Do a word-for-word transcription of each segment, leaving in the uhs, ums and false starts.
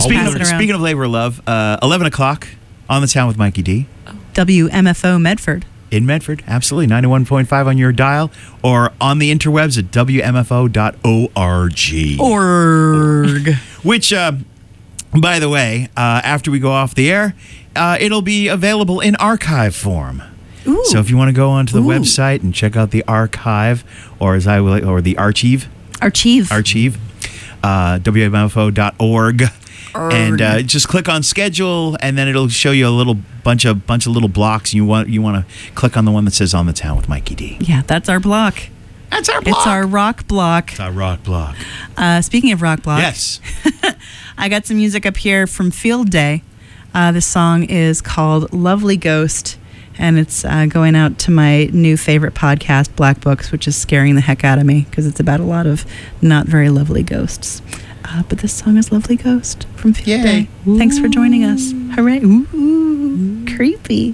Speaking Pass of, it around. speaking of labor of love, uh, eleven o'clock on the town with Mikey D. W M F O Medford. In Medford, absolutely. ninety-one point five on your dial or on the interwebs at W M F O dot org. Org. Which, uh, by the way, uh, after we go off the air, uh, it'll be available in archive form. Ooh. So if you want to go onto the Ooh. website and check out the archive, or as I will, or the archive, Archive. archive, uh, W M F O dot org. Org. And uh, just click on schedule, and then it'll show you a little bunch of bunch of little blocks. You want you want to click on the one that says "On the Town" with Mikey D. Yeah, that's our block. That's our block. It's our rock block. It's our rock block. Uh, speaking of rock block, Yes. I got some music up here from Field Day. Uh, this song is called "Lovely Ghost," and it's uh, going out to my new favorite podcast, Black Books, which is scaring the heck out of me because it's about a lot of not very lovely ghosts. Uh, but this song is Lovely Ghost from Field Yay. Day. Thanks for joining us. Hooray. Ooh, ooh, creepy.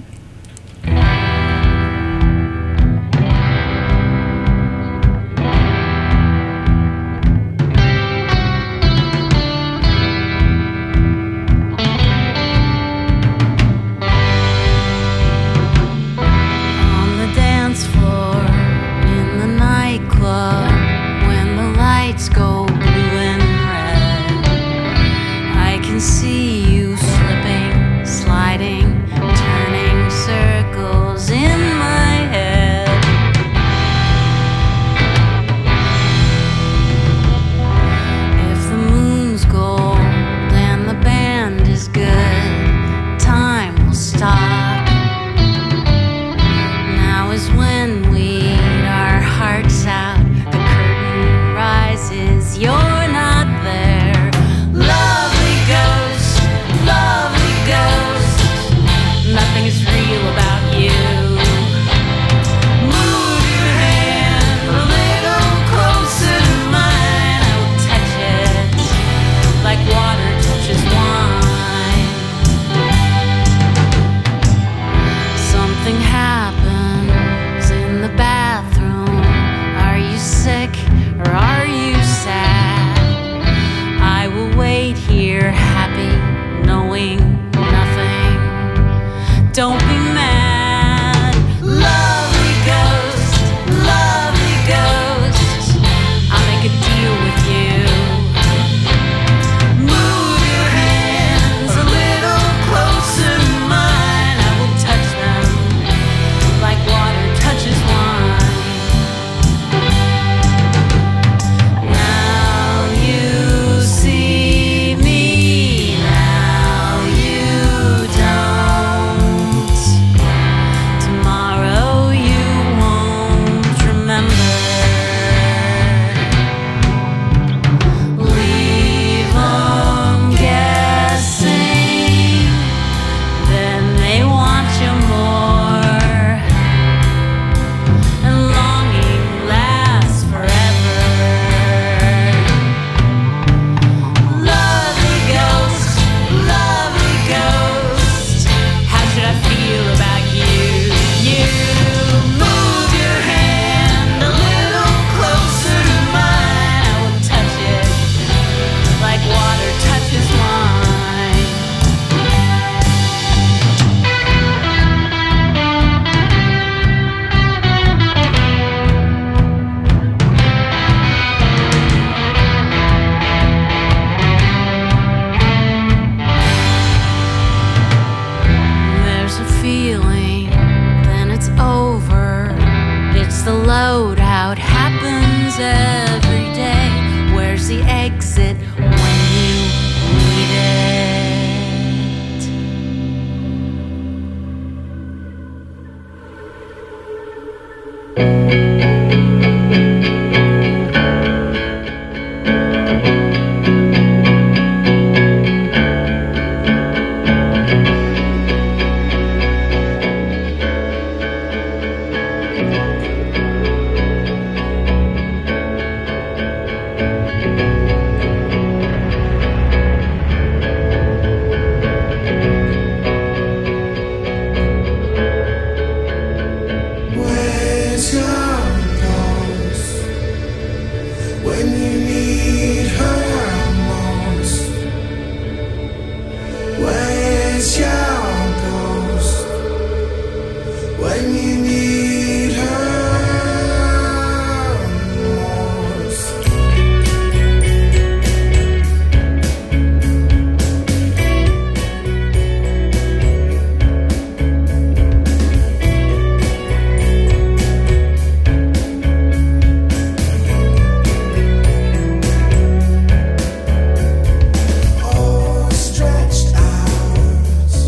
On the dance floor, in the nightclub, when the lights go blue and red, I can see you slipping, sliding, turning circles in my head. If the moon's gold and the band is good, time will stop. Now is when we eat our hearts out. The curtain rises, you're not there. Lovely ghost, lovely ghost. Nothing is real about you. Move your hand a little closer to mine. I will touch it like water touches wine. Something happens in the bathroom. Are you sick or are you sad? I will wait here, happy, knowing nothing. Don't be mad. Lovely ghost, lovely ghost. I'll make a deal with you. Move your hands a little closer to mine. I will touch them like water touches wine. Now you see me, now you don't. Tomorrow you won't remember. Leave 'em guessing, then they want you more. And longing lasts forever. Lovely ghost, lovely ghost. How should I feel about you? You move your hand a little closer to mine. I will touch it like water touches wine. There's a feeling, then it's over. It's the loadout, happens every day. Where's the exit when you need it? Where's your is your ghost when you need her most. All stretched out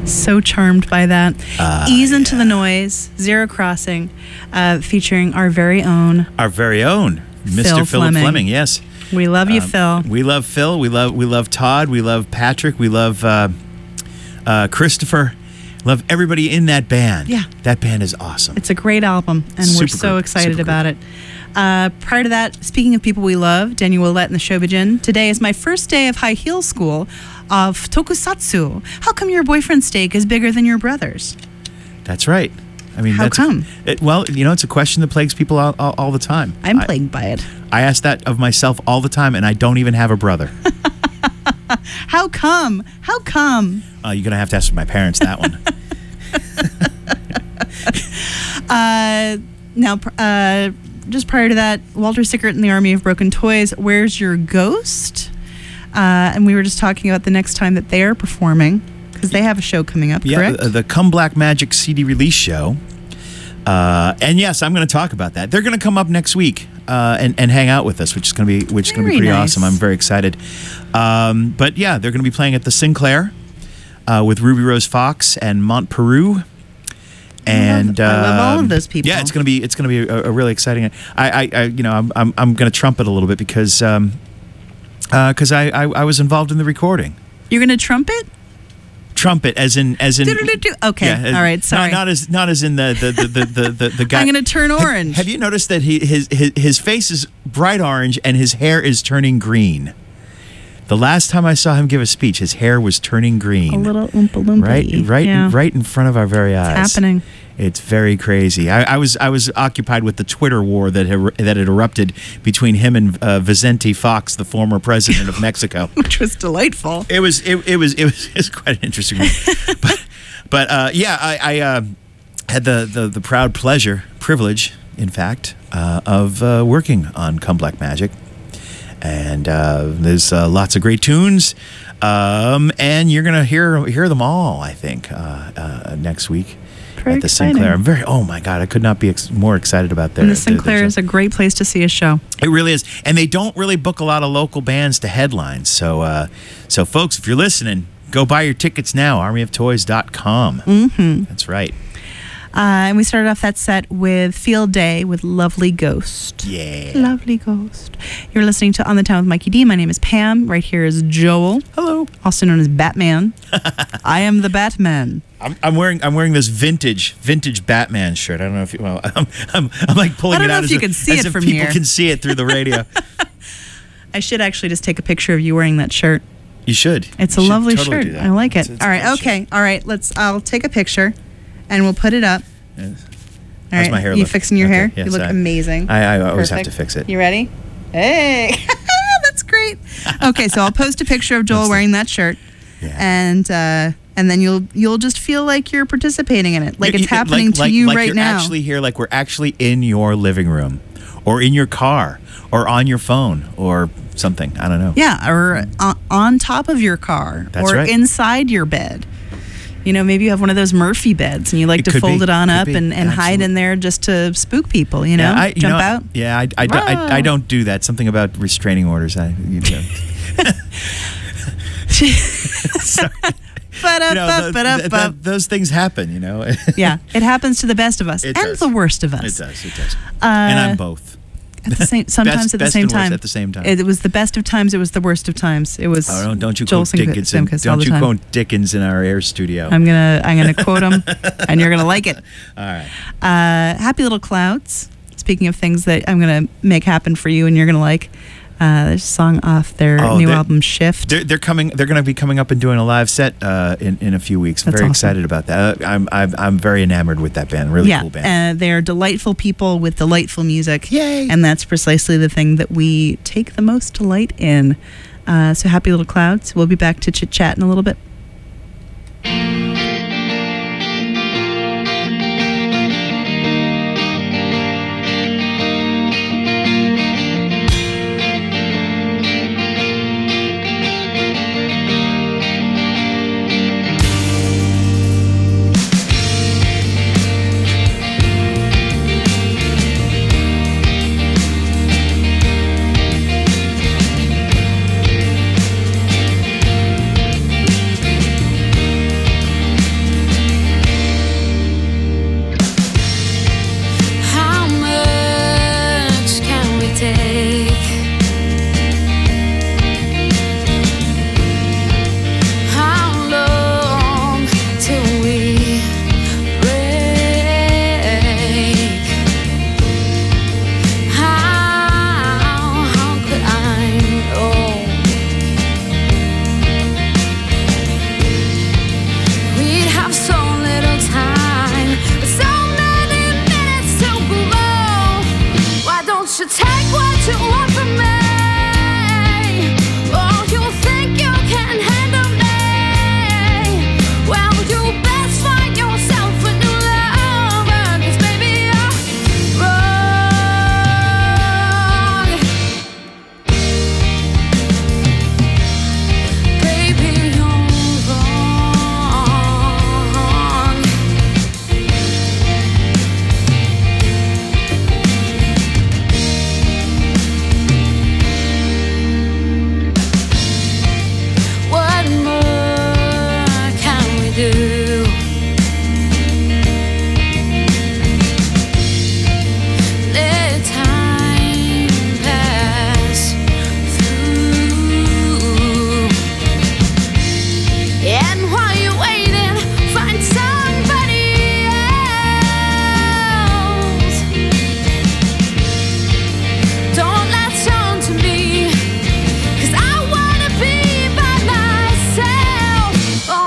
So charmed by that. Uh, Ease into yeah. the Noise, Zero Crossing, uh, featuring our very own. Our very own Mister Phil Philip Fleming. Fleming. Yes. We love you, Um, Phil. We love Phil. We love we love Todd. We love Patrick. We love uh, uh, Christopher. Love everybody in that band. Yeah. That band is awesome. It's a great album, and Super we're so group, excited super about it. Uh, prior to that, speaking of people we love, Daniel Willett and the Shobijin. Today is my first day of high heel school of tokusatsu. How come your boyfriend's steak is bigger than your brother's? That's right. I mean, How that's come? It, well, you know, it's a question that plagues people all, all, all the time. I'm I- plagued by it. I ask that of myself all the time, and I don't even have a brother. How come? How come? uh, you're gonna have to ask my parents that one. Uh, now, pr- uh, just prior to that, Walter Sickert and the Army of Broken Toys, Where's Your Ghost? Uh, and we were just talking about the next time that they are performing, because they have a show coming up, Yeah, correct? the, the Come Black Magic C D release show. Uh, and yes, I'm going to talk about that. They're going to come up next week uh, and and hang out with us, which is going to be which is going to be Very pretty nice. awesome. I'm very excited. Um, but yeah, they're going to be playing at the Sinclair uh, with Ruby Rose Fox and Mont Peru. And I love all um, of those people. Yeah, it's going to be it's going to be a, a really exciting. I, I, I you know I'm I'm, I'm going to trumpet a little bit because um, because I, I I was involved in the recording. You're going to trumpet? Trumpet, as in as in. Do-do-do-do. Okay, Yeah, all right, not- sorry. Not, as not as in the the the the the, the, the guy. I'm going to turn Have- orange. Have, you noticed that he his, his his face is bright orange and his hair is turning green? The last time I saw him give a speech, his hair was turning green. A little oompa loompa. right, right, Yeah. right in front of our very eyes. It's happening. It's very crazy. I, I was I was occupied with the Twitter war that had, that had erupted between him and uh, Vicente Fox, the former president of Mexico. Which was delightful. It was it, it was it was it was quite an interesting one. but but uh, yeah, I, I uh, had the, the the proud pleasure, privilege, in fact, uh, of uh, working on Come Black Magic, and uh, there's uh, lots of great tunes, um, and you're gonna hear hear them all, I think, uh, uh, next week. Very at the exciting. Sinclair. I'm very, oh my God, I could not be ex- more excited about their. And the their- their Sinclair show. is a great place to see a show. It really is, and they don't really book a lot of local bands to headline. So, uh, so folks, if you're listening, go buy your tickets now. army of toys dot com. Mm-hmm. That's right. Uh, and we started off that set with Field Day with Lovely Ghost. Yeah. Lovely Ghost. You're listening to On the Town with Mikey D. My name is Pam. Right here is Joel, Hello. also known as Batman. I am the Batman. I'm, I'm wearing I'm wearing this vintage vintage Batman shirt. I don't know if you. Well, I'm I'm, I'm like pulling I don't it know out if as you if- can see as it if from people here. can see it through the radio. I should actually just take a picture of you wearing that shirt. You should. It's You a should lovely totally shirt. do that. I like it. It's- it's All a right. great shirt. Okay. All right. Let's. I'll take a picture, and we'll put it up. Yeah. All How's right. my hair You look? fixing your Okay, hair? yes, you look I- amazing. I, I always have Perfect. to fix it. You ready? Hey, that's great. Okay, so I'll post a picture of Joel That's the- wearing that shirt, Yeah. and uh, and then you'll you'll just feel like you're participating in it, like You- it's you- happening like- to like- you like right you're now. Actually, here, like we're actually in your living room, or in your car, or on your phone, or something. I don't know. Yeah, or on, on top of your car, That's or right. inside your bed. You know, maybe you have one of those Murphy beds, and you like It to could fold be, it on could up be, and, and hide absolutely. in there just to spook people. You know, Yeah, I, you jump know, out. Yeah, I, I, don't- I, I Whoa. don't do that. Something about restraining orders. I, you know. Sorry. You know, the- th- th- those things happen, you know. Yeah, it happens to the best of us It and does. the worst of us. It does. It does. Uh, and I'm both. At the same, sometimes Best- at the best same and worst time. at the same time. It, was the best of times. It was the worst of times. It was. Oh, don't, don't you Joel quote Simk- Dickens? Simkus all Don't the you time. quote Dickens in our air studio? I'm gonna I'm gonna quote him, and you're gonna like it. All right. Uh, Happy Little Clouds. Speaking of things that I'm gonna make happen for you, and you're gonna like. Uh, there's a song off their Oh, new they're- album Shift. They're, they're coming. They're going to be coming up and doing a live set uh, in in a few weeks. I'm That's very awesome. excited about that. Uh, I'm, I'm I'm very enamored with that band. Really yeah, cool band. uh, they're delightful people with delightful music. Yay. And that's precisely the thing that we take the most delight in. Uh, so Happy Little Clouds. We'll be back to chit chat in a little bit. Thank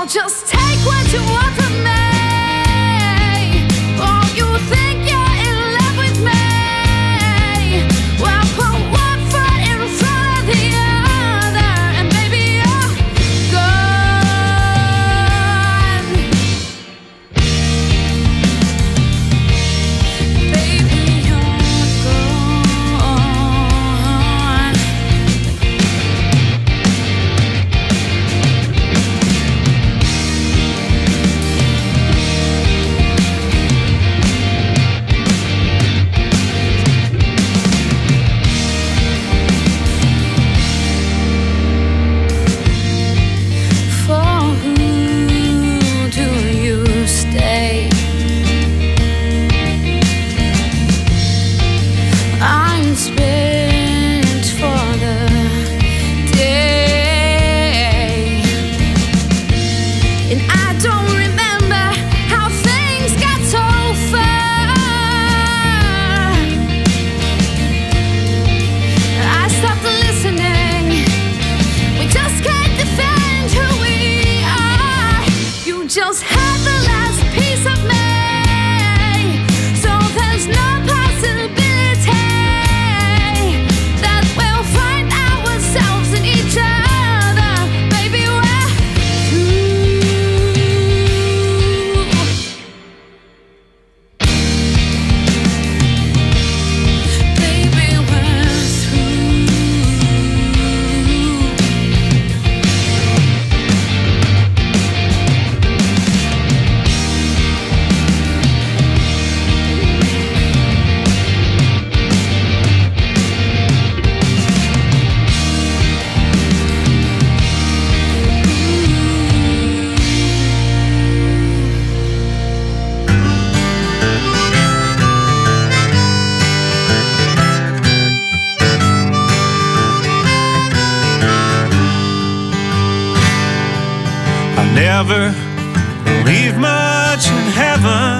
I'll just take what you want from me. Oh, you think you're in love with me? Well, put one foot in front of the other, and baby, you're gone. Baby, you're gone. For who do you stay? I'm spent for the day, and I don't remember how things got so far. I stopped listening. We just can't defend who we are. You just had the last piece of me, so there's no possibility that we'll find ourselves in each other. Baby, we're through. Baby, we're through. I never believed much in heaven.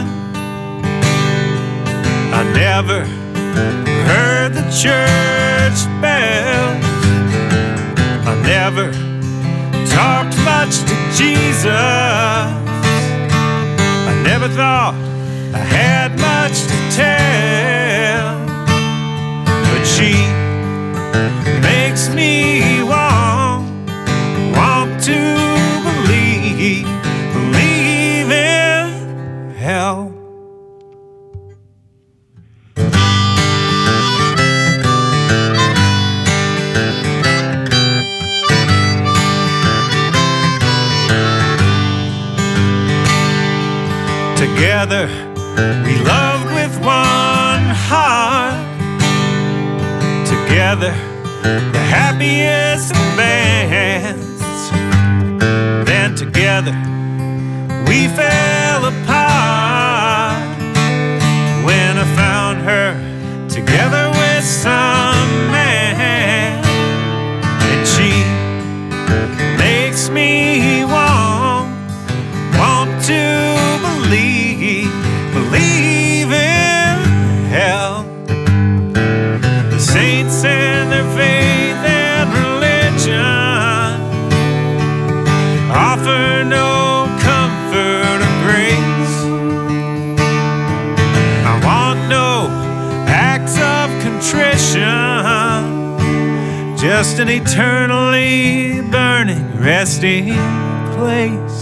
I never heard the church bells. I never talked much to Jesus. I never thought I had much to tell. But she makes me want, want to believe, believe in hell. Together we loved with one heart. Together the happiest of bands. Then together we fell apart when I found her together with some man. And she makes me want, want to believe, believe in hell. The saints and their faith and religion offer no comfort or grace. I want no acts of contrition, just an eternally burning resting place.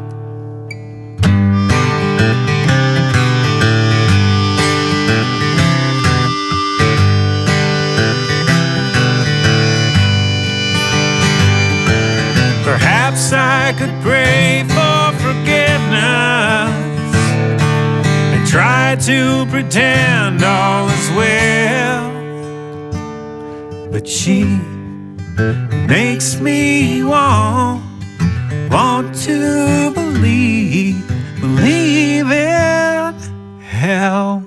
Perhaps I could pray for forgiveness and try to pretend all is well. But she makes me want, want to believe, believe in hell.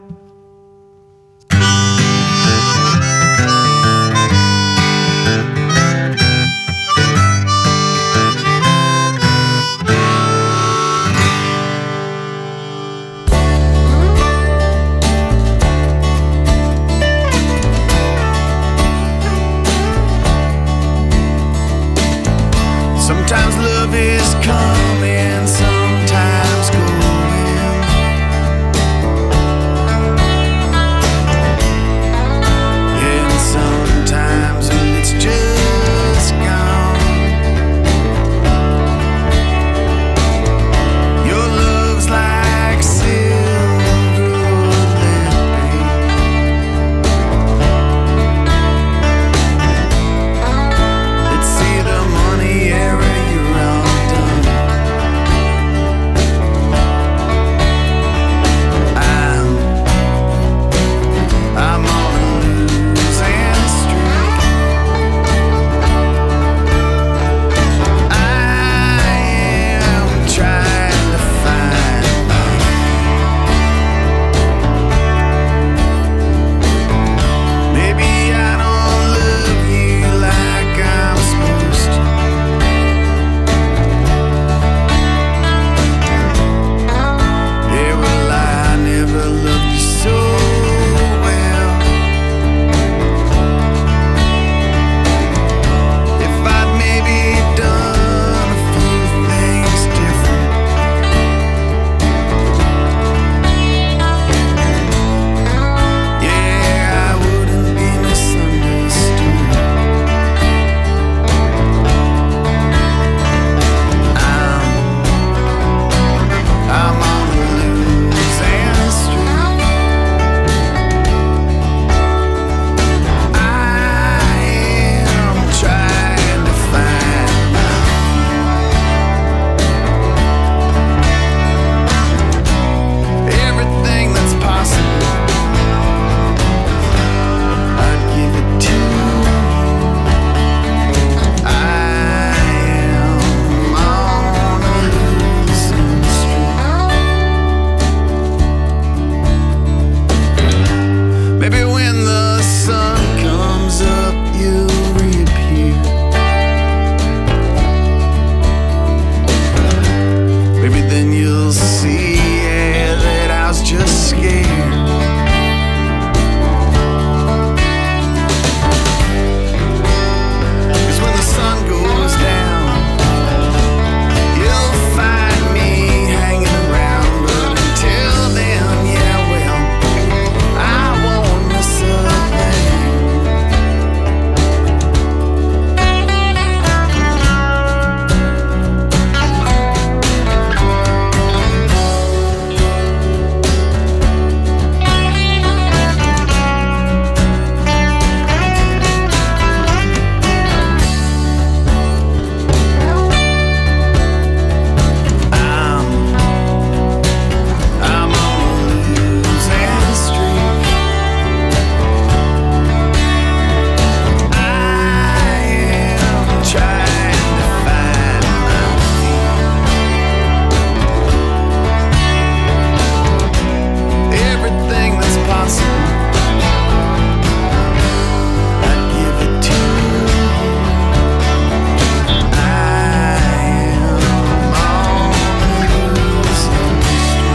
Sometimes love is coming then you'll see, yeah, that I was just scared. Cause when the sun goes down, you'll find me hanging around. But until then, yeah, well, I won't miss a thing. I'm on a losing streak. I am trying to find my feet. Everything that's possible, I'd give it to you. I am on a losing streak.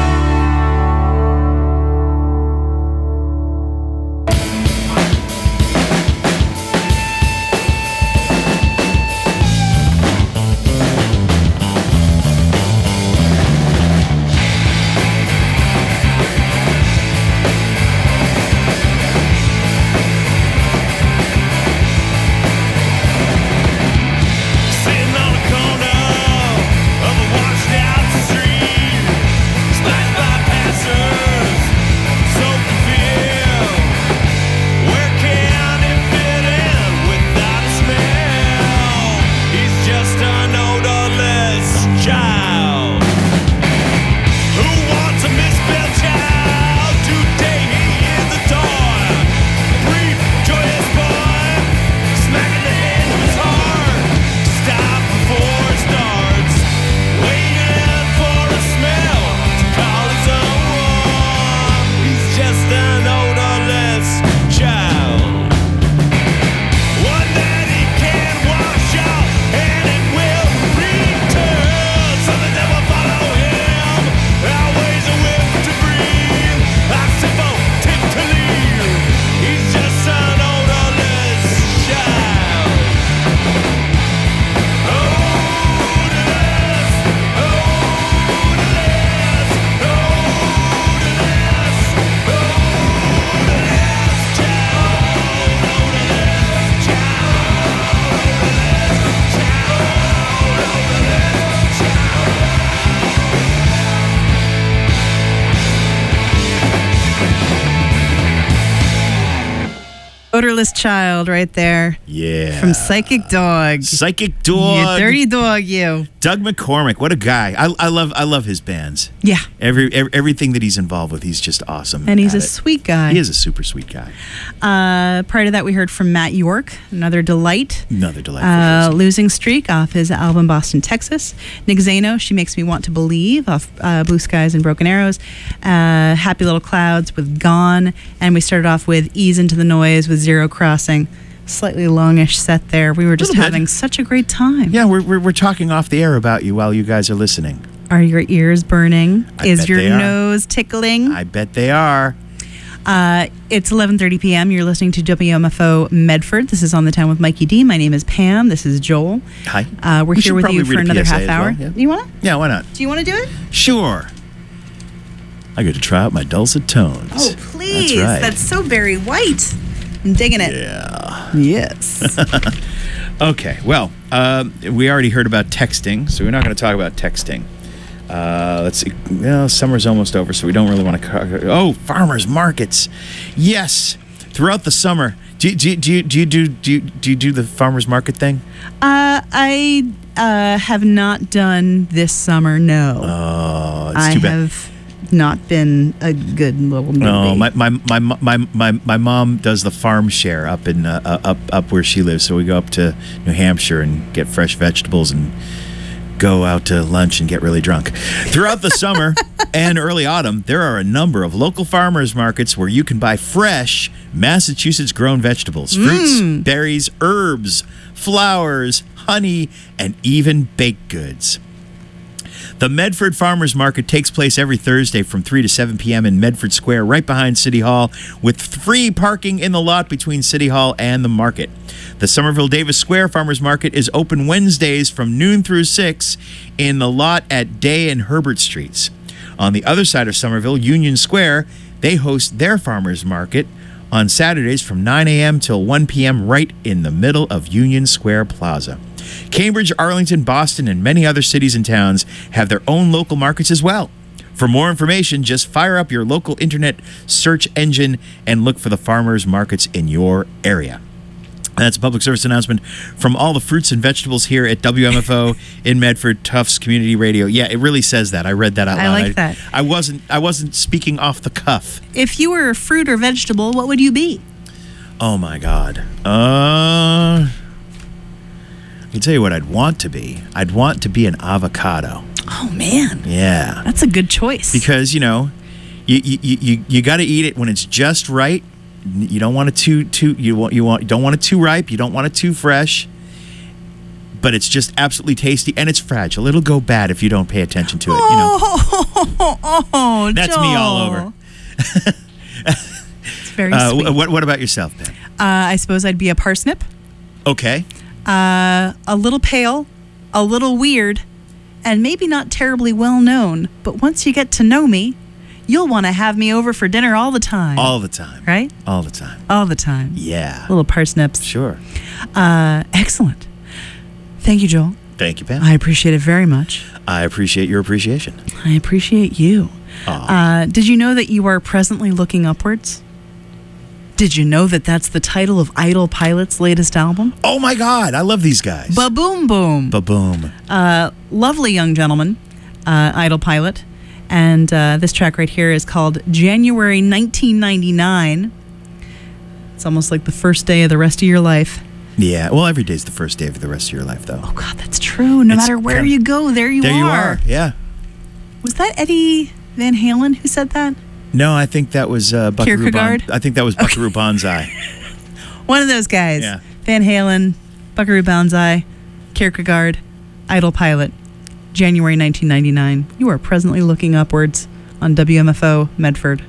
Sitting on a corner of a washed out street, splashed by passers, soaked in fear. Where can it fit in without a smell? He's just an odorless child who wants a misspelled child. Today he is the toy, brief, joyous boy, smacking the end of his heart. Stop before it starts, waiting for a smell to call his own. He's just an odorless child, one that he can wash out, and it will return. So the devil follow him, outweighs a whip to breathe, a simple tip to leave. He's just an odorless child. Odorless, odorless, odorless, odorless child, odorless Odorless Child right there Yeah. from Psychic Dog. Psychic You Dog. dirty dog, you. Doug McCormick. What a guy. I, I love I love his bands. Yeah. Every, every everything that he's involved with, he's just awesome. And he's at a it. sweet guy. He is a super sweet guy. Uh, prior to that, we heard from Matt York, another delight. Another delightful Uh, person. Losing Streak off his album Boston, Texas. Nick Zano, She Makes Me Want to Believe off uh, Blue Skies and Broken Arrows. Uh, Happy Little Clouds with Gone. And we started off with Ease Into the Noise with Zero Crossing. Slightly longish set there. We were just Little bit. having such a great time. Yeah, we're, we're we're talking off the air about you while you guys are listening. Are your ears burning? I Is bet your they are. nose tickling? I bet they are. Uh, it's eleven thirty p.m. You're listening to W M F O Medford. This is On the Town with Mikey D. My name is Pam. This is Joel. Hi. Uh, we're We here should with probably you read for a another P S A half as hour. well, yeah. You want to? Yeah, why not? Do you want to do it? Sure. I get to try out my dulcet tones. Oh, please. That's right. That's so Barry White. I'm digging it. Yeah. Yes. Okay. Well, um, we already heard about texting, so we're not going to talk about texting. Uh, let's see. Well, summer's almost over, so we don't really want to. Co- oh, farmers markets. Yes. Throughout the summer, do, do, do, you- do you do do you, do you do the farmers market thing? uh, I uh, have not done this summer, no. Oh, it's I too bad. have not been a good little newbie. No, my, my, my, my, my, my mom does the farm share up in uh, uh, up up where she lives. So we go up to New Hampshire and get fresh vegetables and go out to lunch and get really drunk. Throughout the summer and early autumn, there are a number of local farmers markets where you can buy fresh Massachusetts-grown vegetables, fruits, berries, herbs, flowers, honey, and even baked goods. The Medford Farmers Market takes place every Thursday from three to seven p.m. in Medford Square, right behind City Hall, with free parking in the lot between City Hall and the market. The Somerville Davis Square Farmers Market is open Wednesdays from noon through six in the lot at Day and Herbert Streets. On the other side of Somerville, Union Square, they host their farmers market on Saturdays from nine a.m. till one p.m. right in the middle of Union Square Plaza. Cambridge, Arlington, Boston, and many other cities and towns have their own local markets as well. For more information, just fire up your local internet search engine and look for the farmers markets in your area. That's a public service announcement from all the fruits and vegetables here at W M F O in Medford, Tufts Community Radio. Yeah, it really says that. I read that out loud. I like that. I wasn't. I wasn't speaking off the cuff. If you were a fruit or vegetable, what would you be? Oh my God. Uh, I can tell you what I'd want to be. I'd want to be an avocado. Oh man, Yeah, that's a good choice. because you know, you you you, you got to eat it when it's just right. You don't want it too too you want you want you don't want it too ripe. You don't want it too fresh. But it's just absolutely tasty, and it's fragile. It'll go bad if you don't pay attention to it. You know, oh, oh, that's me all Joel. over. It's very Uh, sweet. wh- what what about yourself, Ben? Uh, I suppose I'd be a parsnip. Okay. Uh, a little pale, a little weird, and maybe not terribly well known. But once you get to know me, you'll want to have me over for dinner all the time. All the time. right? All the time. All the time. Yeah. Little parsnips. Sure. Uh, excellent. Thank you, Joel. Thank you, Ben. I appreciate it very much. I appreciate your appreciation. I appreciate you. Aw. Uh, did you know that you are presently looking upwards? Did you know that that's the title of Idle Pilot's latest album? Oh my God, I love these guys. Ba-boom boom. Ba-boom. Uh, lovely young gentleman, uh, Idle Pilot. And uh, this track right here is called January nineteen ninety-nine. It's almost like the first day of the rest of your life. Yeah. Well, every day's the first day of the rest of your life, though. Oh, God, that's true. No It's matter where kind- you go, there you there are. you are. Yeah. Was that Eddie Van Halen who said that? No, I think that was uh, Buckaroo Kierkegaard? Bon- I think that was Buckaroo Banzai. One of those guys. Yeah. Van Halen, Buckaroo Banzai, Kierkegaard, Idle Pilot. January nineteen ninety-nine. You are presently looking upwards on W M F O Medford.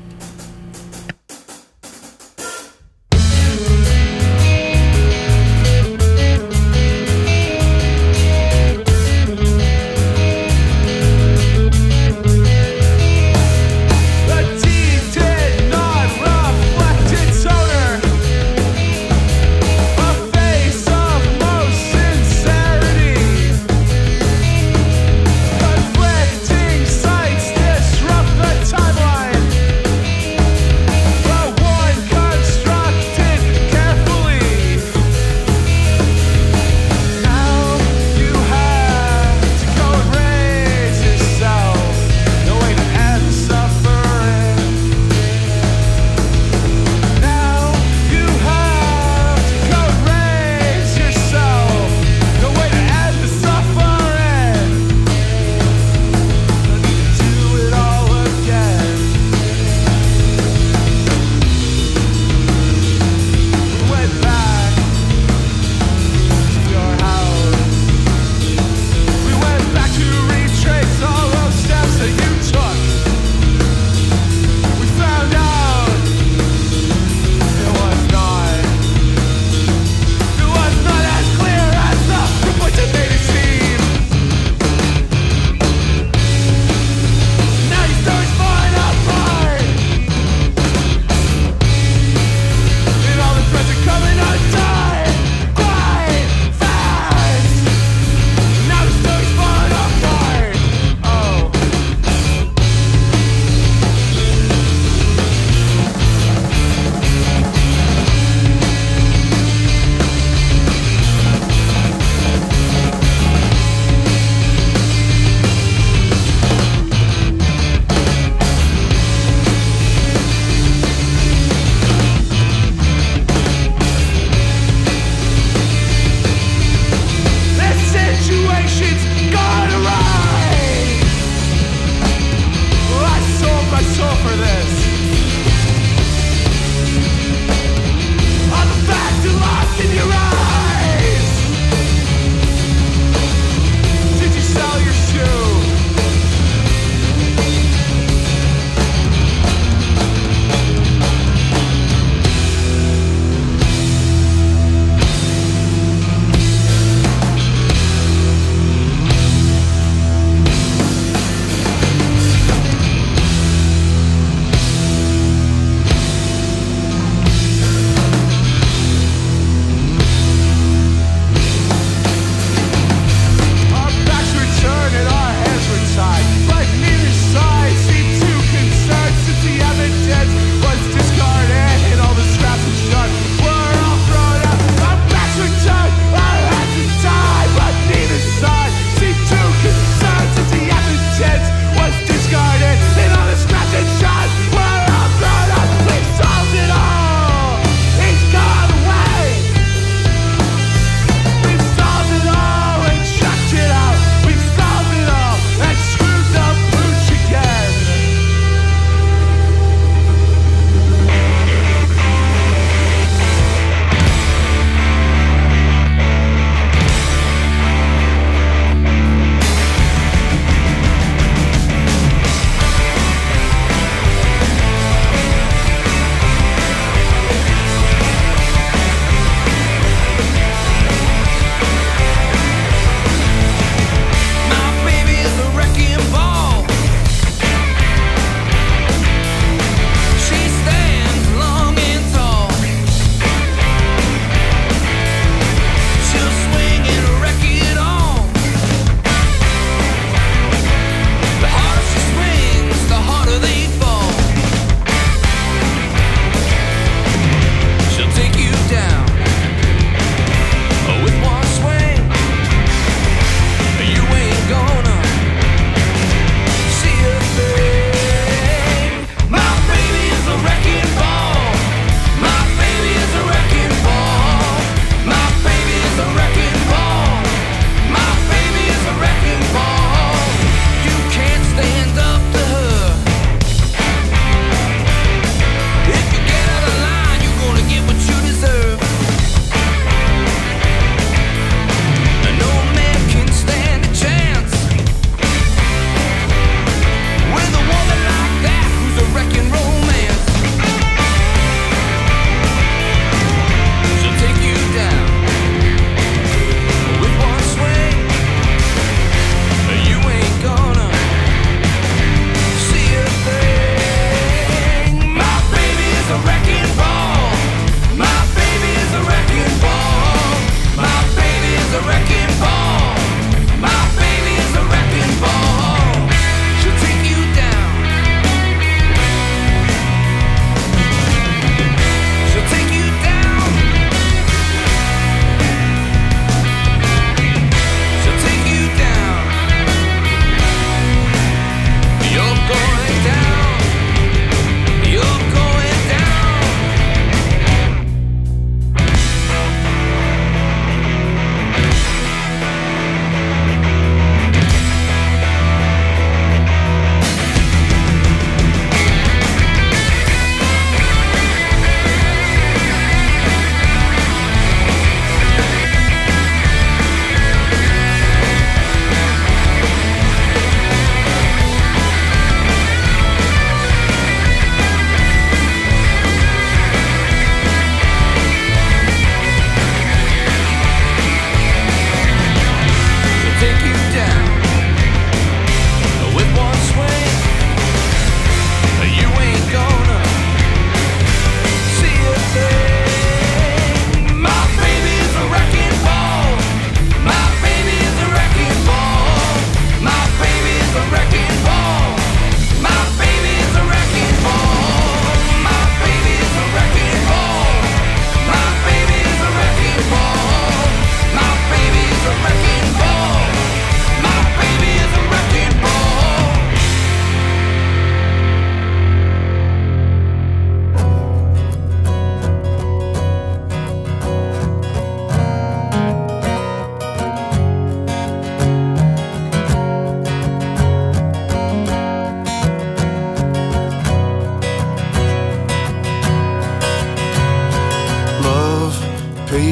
The tea did not reflect its owner. A face of most sincerity. Conflicting sights disrupt the timeline.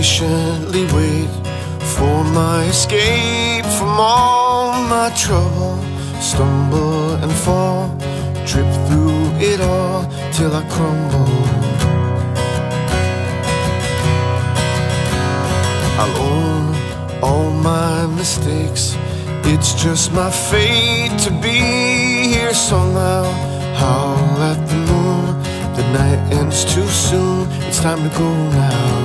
patiently wait for my escape from all my trouble. Stumble and fall, trip through it all till I crumble. I'll own all my mistakes. It's just my fate to be here somehow. Howl at the moon, the night ends too soon. It's time to go now.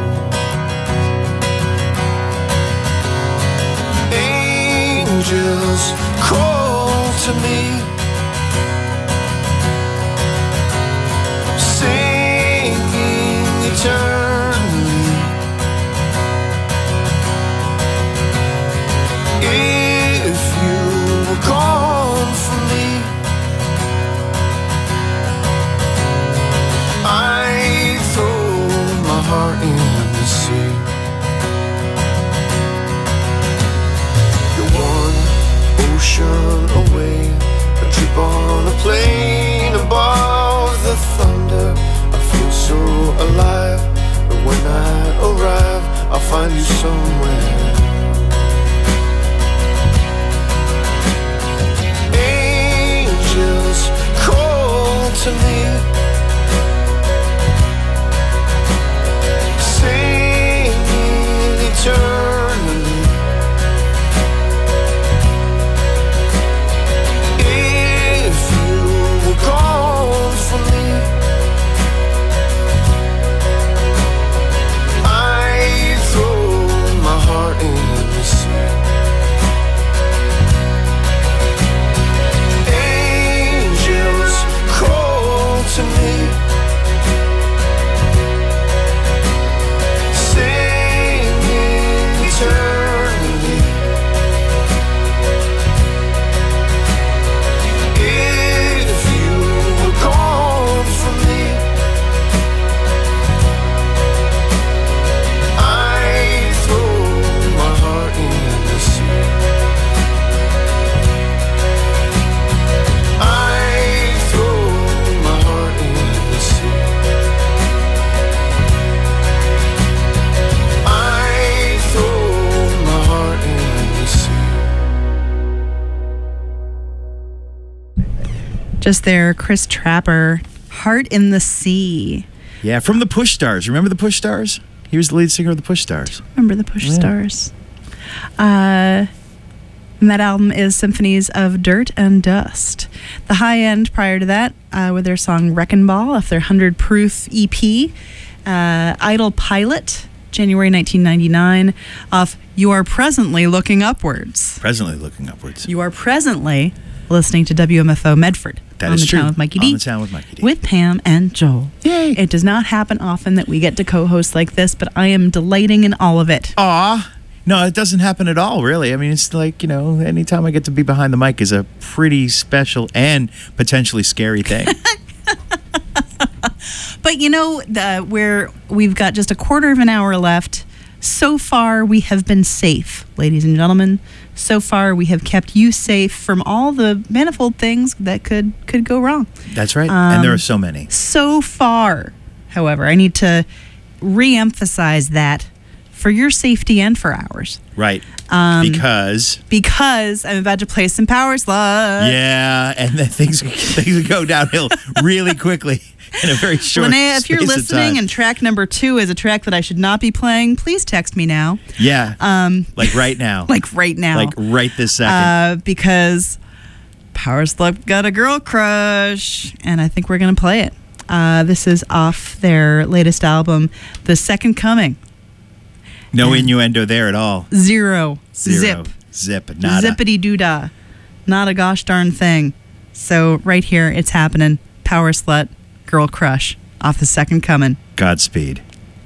Angels call to me, singing eternally. If you were gone from me, I'd throw my heart in the sea. You're one ocean away, a trip on a plane above the thunder. I feel so alive, but when I arrive, I'll find you somewhere. Angels call to me, singing eternally. If you were gone from me, I'd throw my heart in the sea. Angels call to me, singing eternally. If you were gone from me, I'd throw my heart in the sea. I'd throw my heart in the sea. I'd throw my heart in the sea. Just there, Chris Trapper, Heart in the Sea. Yeah, from the Push Stars. Remember the Push Stars? He was the lead singer of the Push Stars. Remember the Push Yeah. Stars. Uh, and that album is Symphonies of Dirt and Dust. The High End prior to that, uh, with their song Wreckin' Ball off their one hundred proof E P. Uh, Idle Pilot, January nineteen ninety-nine, off You Are Presently Looking Upwards. Presently looking upwards. You are presently listening to W M F O Medford. That on is the true. Town with Mikey On D. the Town with Mikey D. With Pam and Joel. Yay. It does not happen often that we get to co-host like this, but I am delighting in all of it. Aw. No, it doesn't happen at all, really. I mean, it's like, you know, anytime I get to be behind the mic is a pretty special and potentially scary thing. But you know, the, where we've got just a quarter of an hour left. So far, we have been safe, ladies and gentlemen. So far, we have kept you safe from all the manifold things that could could go wrong. That's right. Um, and there are so many. So far, however, I need to re-emphasize that for your safety and for ours, Right. um, because, because I'm about to play some Power Slug. yeah, and then things, things go downhill really quickly in a very short Linnea, if you're space of listening time. and track number two is a track that I should not be playing, please text me now. Yeah. Um, like right now. like right now. Like right this second. uh, because Power Slug got a girl crush, and I think we're going to play it. Uh, this is off their latest album, The Second Coming. no and- innuendo there at all. Zero. Zero. Zip. Zip. Nada. Zippity doo dah. Not a gosh darn thing. So right here, it's happening. Power Slut, Girl Crush, off The Second Coming. Godspeed.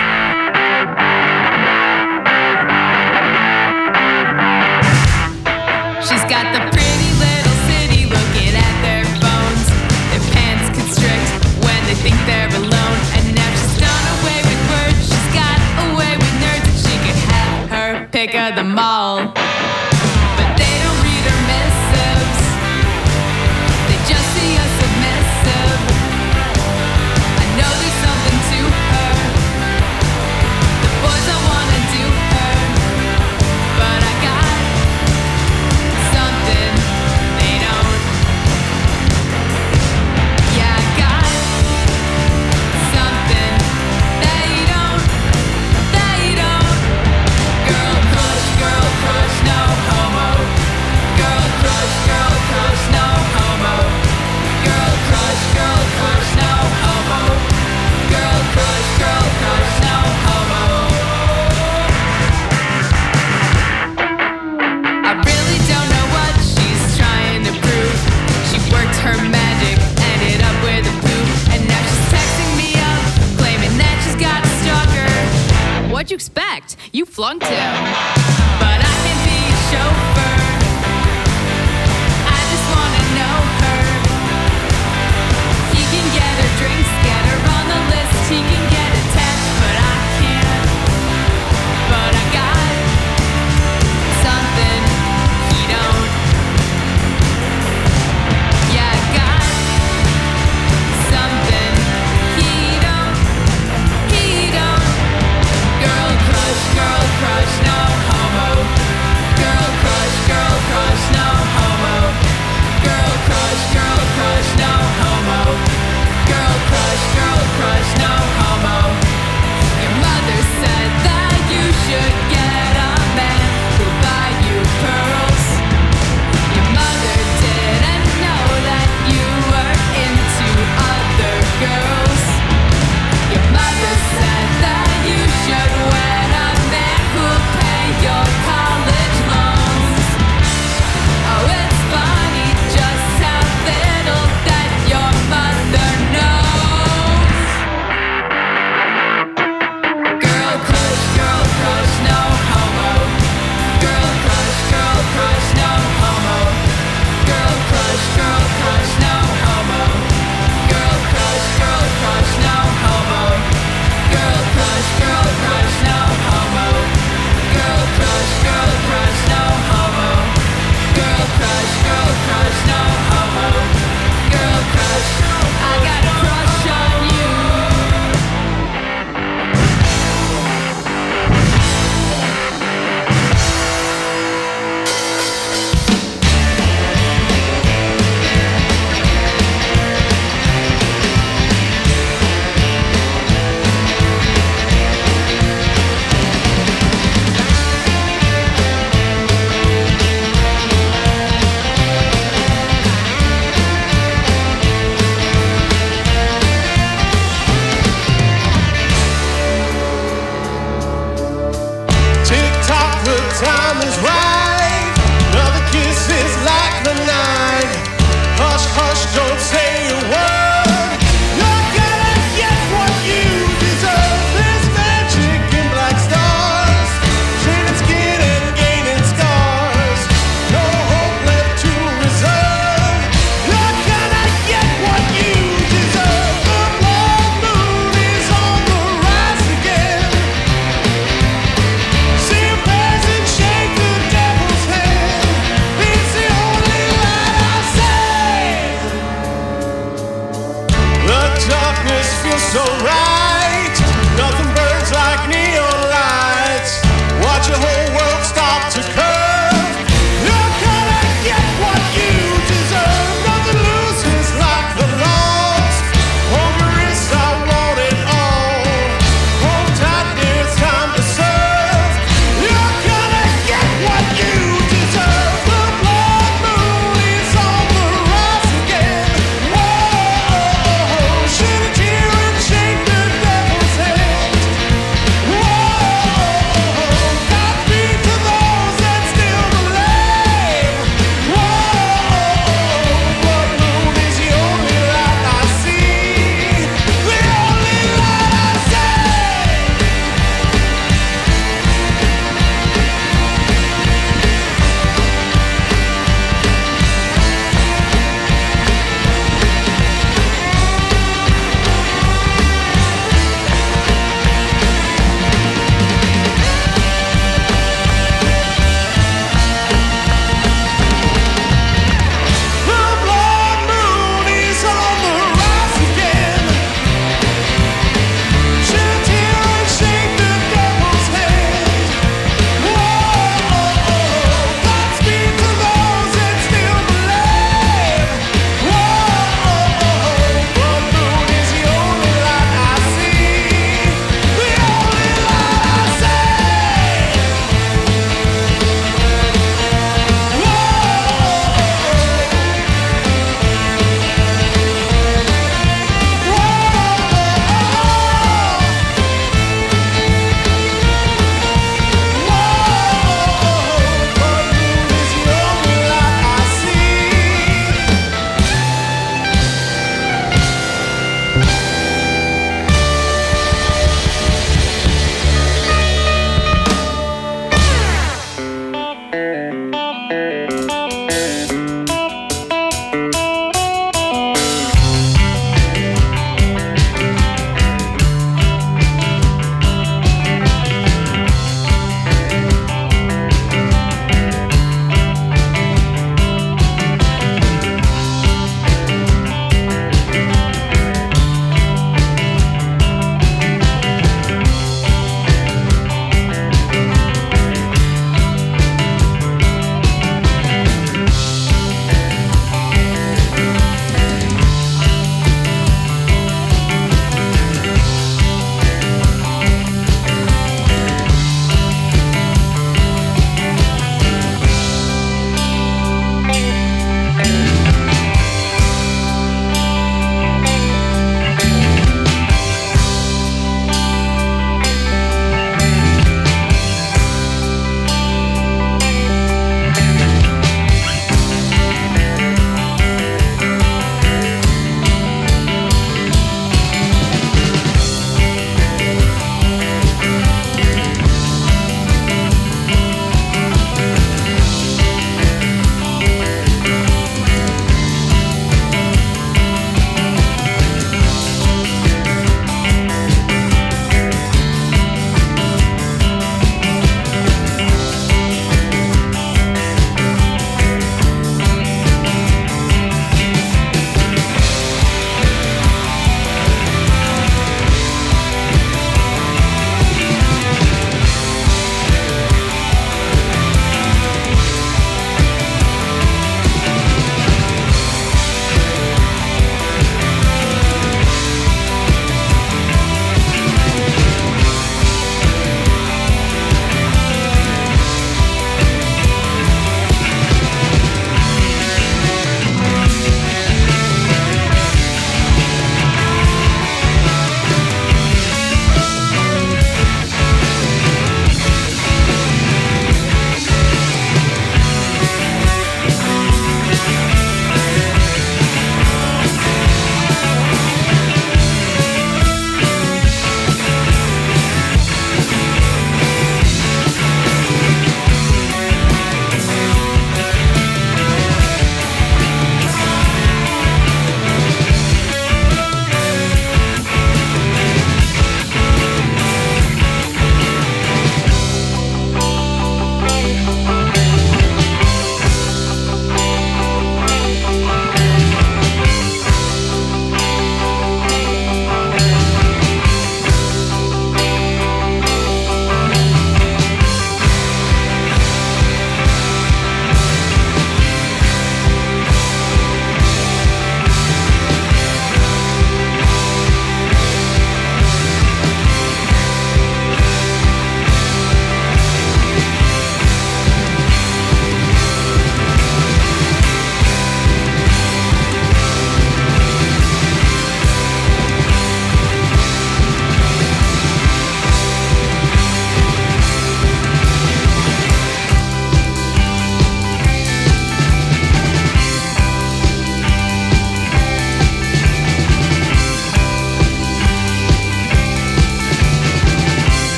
She's got the pretty little city looking at their phones. Their pants constrict when they think they're alone. And now she's done away with words. She's got away with nerds. And she could have her pick of them all. But they don't read her missives. They just see us submissive. I know there's something to her. The boys don't flunked him. But I can be a chauffeur. I just wanna know her. He can get her drinks, get her on the list. He can get attached, but I can't. But I got something he don't. Yeah, I got something he don't. He don't. Girl crush, girl crush, no homo. Girl crush, girl crush, no homo. Girl crush, girl crush, no homo. Girl crush, girl crush, no homo. Your mother said that you should get a man who'll buy you pearls. Your mother didn't know that you were into other girls. Your mother said that you should wed a man who'll pay your college loans. Oh, it's funny just how little that your mother knows. Girl crush, girl crush, no homo. Girl crush, girl crush, no homo. Girl crush, girl crush, no homo. Girl crush, girl crush, no homo. Girl crush, girl crush, no homo. Girl crush, girl crush, no homo. Girl crush, girl crush, no homo. Girl crush, I got a crush on you. Tick tock, the time is right. Another kiss is like the night. Hush, hush, don't say a word. You're gonna get what you deserve. There's magic in black stars, shaded skin and gaining scars. No hope left to reserve. You're gonna get what you deserve. The blood moon is on the rise again. See a peasant shake the devil's hand. It's the only light I see. The darkness feels so right. Nothing burns like neon lights. Watch your whole world stop to curve. You're gonna get what you deserve. Nothing loses like the lost. Hunger is I want it all. Hold tight, it's time to serve. You're gonna get what you deserve. The blood moon is on the rise again. Whoa, shed a tear and shake the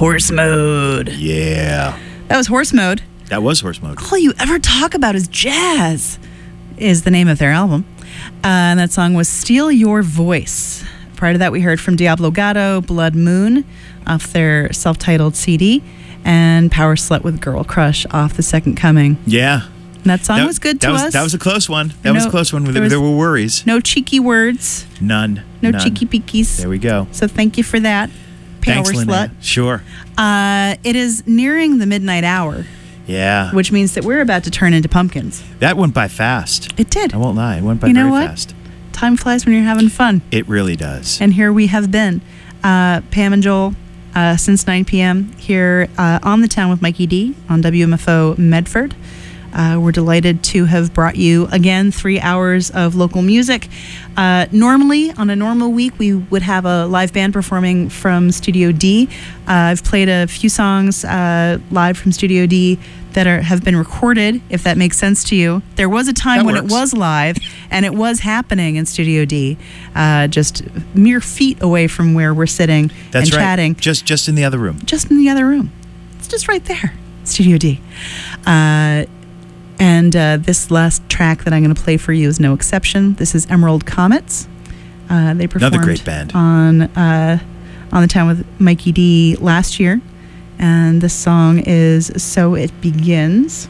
Horse Mode. Yeah. That was Horse Mode. That was Horse Mode. All you ever talk about is jazz, is the name of their album. Uh, and that song was Steal Your Voice. Prior to that, we heard from Diablo Gatto, Blood Moon, off their self-titled C D, and Power Slut with Girl Crush off The Second Coming. Yeah. And that song That- was good that to was, us. That was a close one. That was a No, close one. there There, was- there were worries. No cheeky words, None. no None. cheeky peekies. There we go. So thank you for that, Power Thanks, Slut. Linnea. Sure. Uh, it is nearing the midnight hour, Yeah. which means that we're about to turn into pumpkins. That went by fast. It did. I won't lie. It went by You know very what? fast. Time flies when you're having fun. It really does. And here we have been, uh, Pam and Joel, uh, since nine p.m. here uh, on The Town with Mikey D on W M F O Medford. Uh, we're delighted to have brought you, again, three hours of local music. Uh, normally, on a normal week, we would have a live band performing from Studio D. Uh, I've played a few songs uh, live from Studio D that are have been recorded, if that makes sense to you. There was a time That when works. it was live, and it was happening in Studio D, uh, just mere feet away from where we're sitting That's and right. chatting, Just just in the other room. just in the other room. It's just right there, Studio D. Uh, and uh, this last track that I'm going to play for you is no exception. This is Emerald Comets. Uh, they performed Another great band. on uh, on The Town with Mikey D last year, and this song is So It Begins.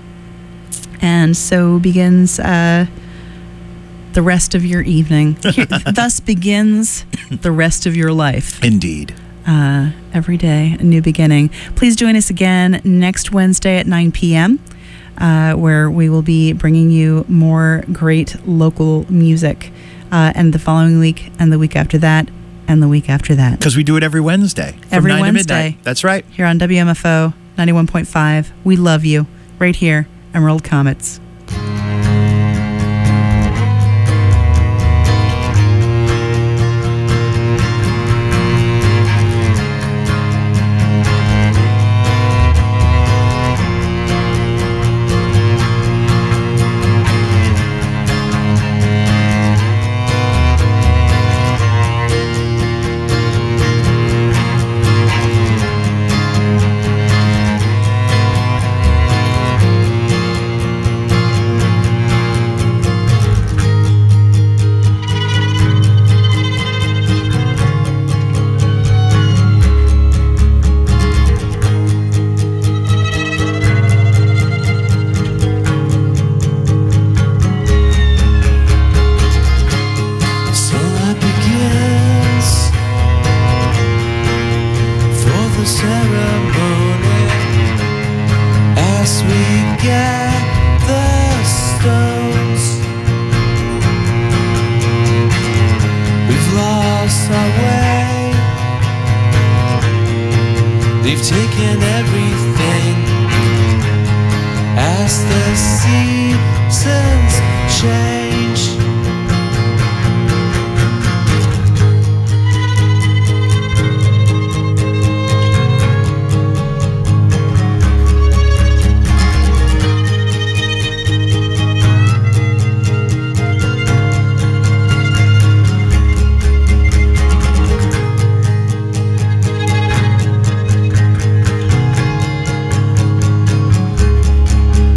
And so begins uh, the rest of your evening. Here, thus begins the rest of your life. Indeed. Uh, every day, a new beginning. Please join us again next Wednesday at nine p.m., uh, where we will be bringing you more great local music. Uh, and the following week, and the week after that, and the week after that. Because we do it every Wednesday. From Every nine Wednesday. to midnight. That's right. Here on W M F O ninety-one point five. We love you. Right here, Emerald Comets. So that begins for the ceremony as we get the stones. We've lost our way. They've taken everything as the seasons change.